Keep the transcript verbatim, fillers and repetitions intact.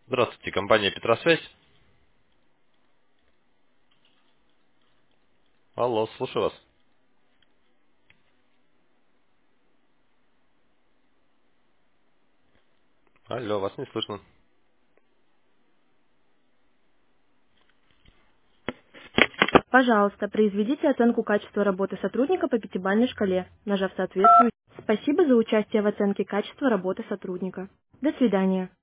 Здравствуйте, компания Петросвязь. Алло, слушаю вас. Алло, вас не слышно. Пожалуйста, произведите оценку качества работы сотрудника по пятибалльной шкале, нажав соответствующий. Спасибо за участие в оценке качества работы сотрудника. До свидания.